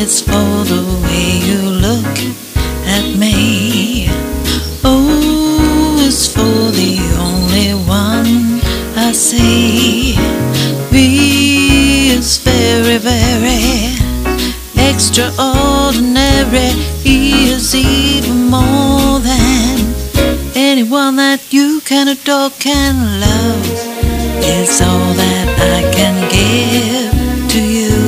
it's for the way you look at me. Oh, it's for the only one I see. V is very, very extraordinary. He is even more than anyone that you can adore, can love. It's all that I can give to you.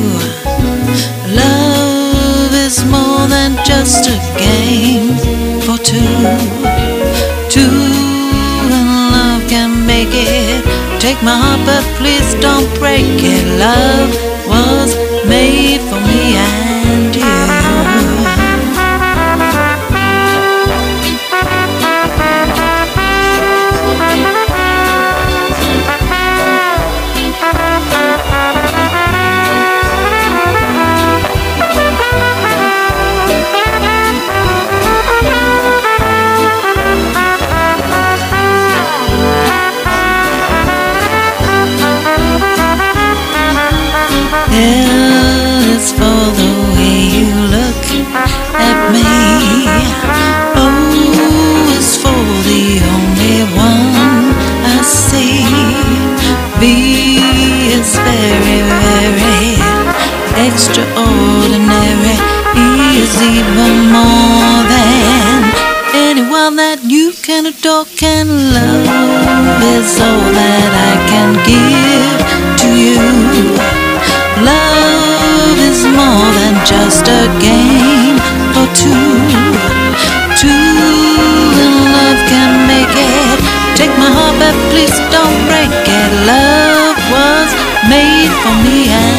Love is more than just a game for two. Two and love can make it. Take my heart, but please don't break it. Love was made for me and you. It's for the way you look at me. Oh, it's for the only one I see. B is very, very extraordinary. He is even more than anyone that you can adore, can love. Is all that I can give to you. Love is more than just a game for two. Two and love can make it. Take my heart, but please don't break it. Love was made for me and